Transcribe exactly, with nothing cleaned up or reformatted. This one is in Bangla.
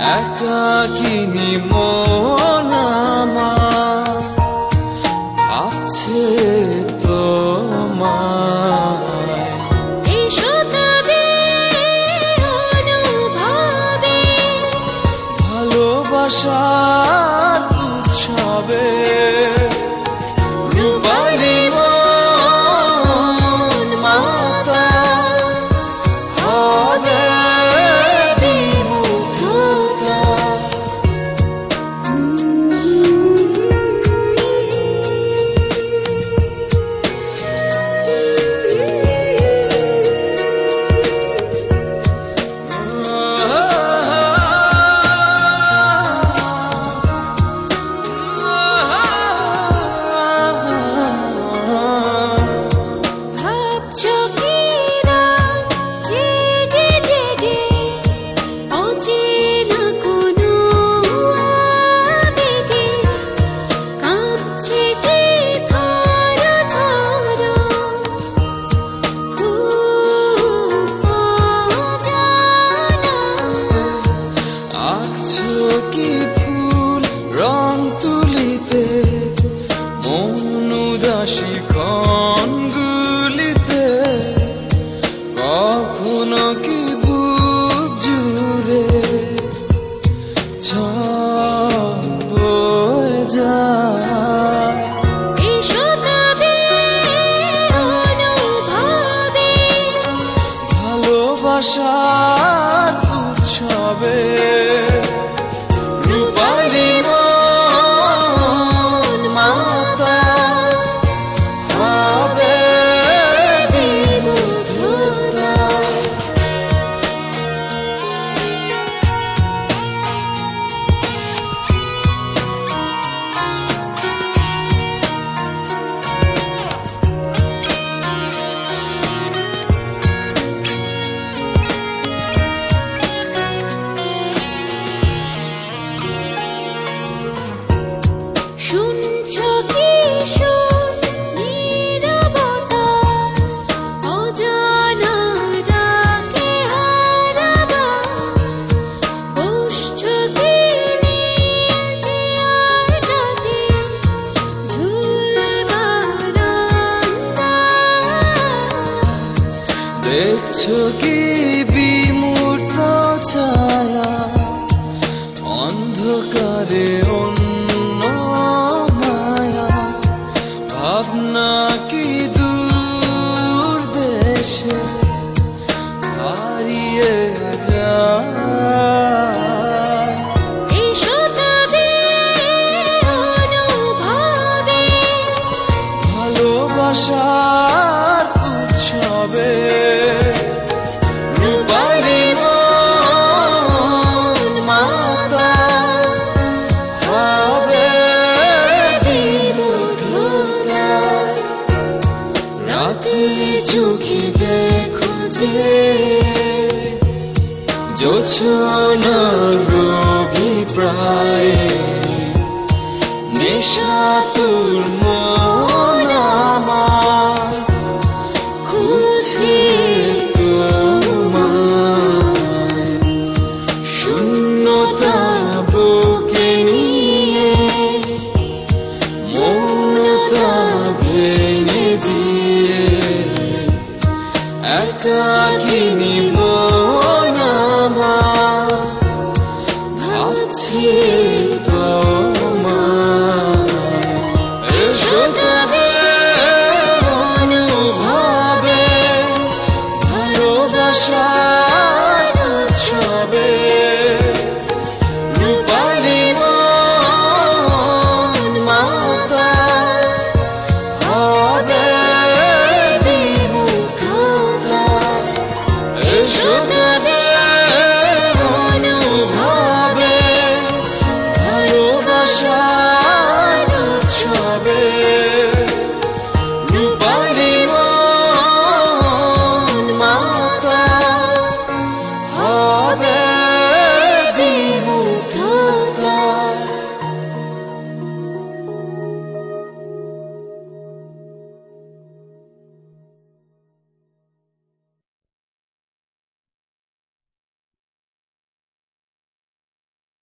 একাকিনী মন আমার আছে তোমায়। এসো তবে অনুভবে ভালোবাসার উৎসবে রূপালী মন মাতা হবে বিমুগ্ধতা। ভাবছো কি রাত জেগে জেগে অচেনা কোনো আবেগে কাঁপছে কি থর থর খুব অজানা। আঁকছো কি ফুল রং তুলিতে মন উদাসী ক্ষণগুলিতে কখনো কি বুক জুড়ে ঝড় বয়ে যায়। এসো তবে অনুভবে ভালোবাসার উৎসবে রূপালী মন মাতা হবে বিমুগ্ধতা। শুনছো কি সুর নীরবতা অজানা ডাকে হারাবা। বসছো কি নির্জনতাতে ঝুল বারান্দা। দেখছো কি বিমূর্ত ছায়া অন্ধকারে অন্য মায়া ভাবনা কি দূর দেশে হারিয়ে যায়। এসো তবে অনুভবে ভালোবাসার উৎসবে রূপালী মন মাতা হবে বিমুগ্ধতা। রাতে চোখে দেখো যে জোছনার অভিপ্রায় নেশা তোর